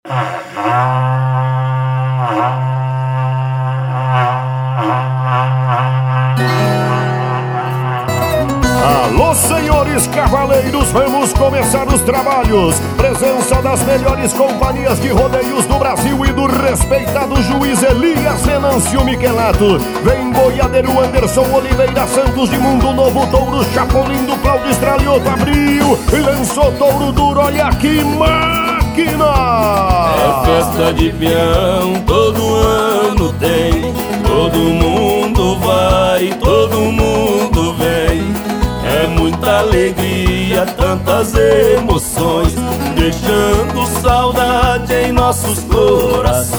Alô, senhores cavaleiros, vamos começar os trabalhos. Presença das melhores companhias de rodeios do Brasil e do respeitado juiz Elias Venâncio Michelato. Vem boiadeiro Anderson Oliveira Santos de Mundo Novo, touro Chapolin do Cláudio Estralioto abriu e lançou touro duro, olha que máquina! É festa de peão, todo ano tem, todo mundo vai, todo mundo vem. É muita alegria, tantas emoções, deixando saudade em nossos corações.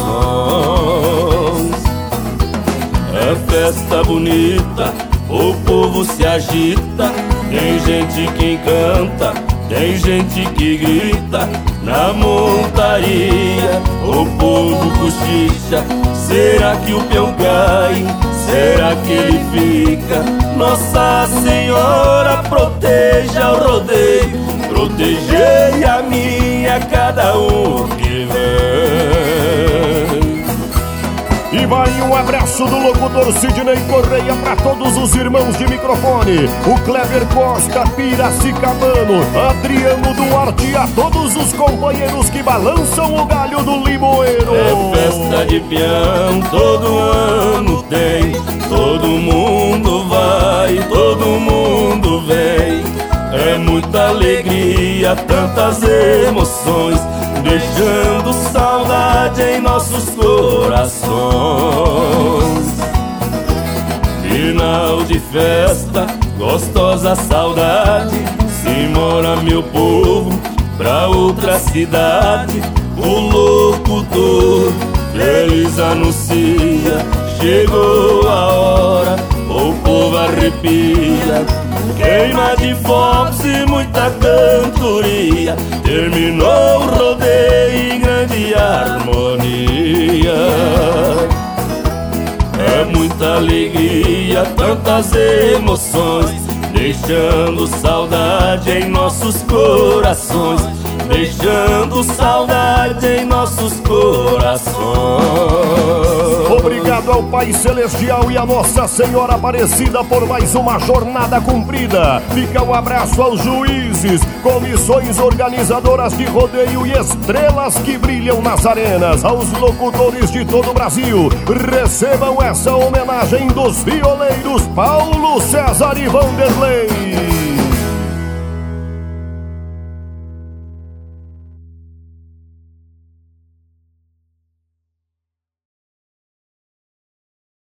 É festa bonita, o povo se agita, tem gente que canta, tem gente que grita. Na montaria o povo cochicha, será que o peão cai? Será que ele fica? Nossa Senhora proteja o rodeio, protegei a minha, cada um que vem. E vai um abraço do locutor Sidney Correia para todos os irmãos de microfone, o Kleber Costa, Piracicabano, Adriano Duarte e a todos os companheiros que balançam o galho do limoeiro. É festa de peão, todo ano tem, todo mundo vai, todo mundo vem. É muita alegria, tantas emoções, deixando saudade em nossos corações. Final de festa, gostosa saudade, se mora meu povo pra outra cidade. O locutor feliz anuncia, chegou a hora, o povo arrepia, queima de fogos e muita cantoria. Terminou o rodeio em grande harmonia. É muita alegria, tantas emoções, deixando saudade em nossos corações, deixando saudade em nossos corações. Obrigado ao Pai Celestial e a Nossa Senhora Aparecida por mais uma jornada cumprida. Fica um abraço aos juízes, comissões organizadoras de rodeio e estrelas que brilham nas arenas. Aos locutores de todo o Brasil, recebam essa homenagem dos violeiros Paulo César e Vanderlei.